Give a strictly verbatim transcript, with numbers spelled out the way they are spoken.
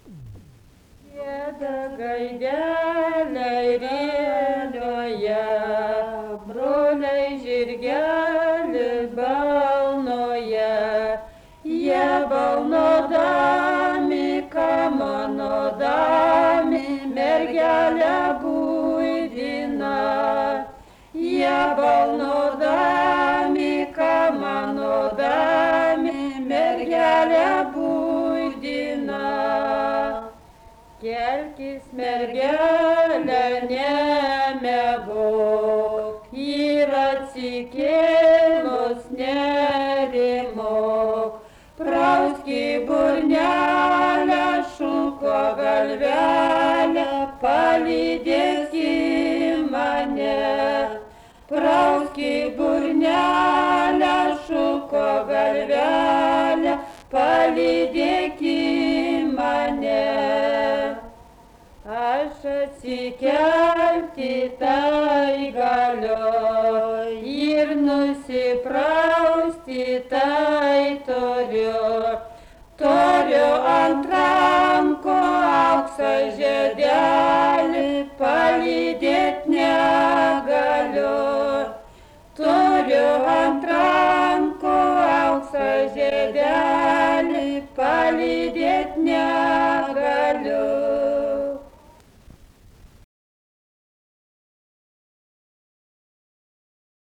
Gieda gaideliai rėlioje, broliai žirgelį balnoje, jie balnodami, kamanodami, mergelę buidina. Jie balnodami, kamanodami, mergelę buidina. Kelkis mergelė, nemiegok, ir atsikėlus nerimok. Prauski burnelę, šuko galvelę, palydėki mane. Prauski burnelę, šuko galvelę, palydėki mane. Aš atsikelti tai galiu ir nusiprausti tai turiu. Turiu ant rankų auksą žiedelį, palydėt negaliu. Turiu ant rankų auksą žiedelį, palydėt negaliu.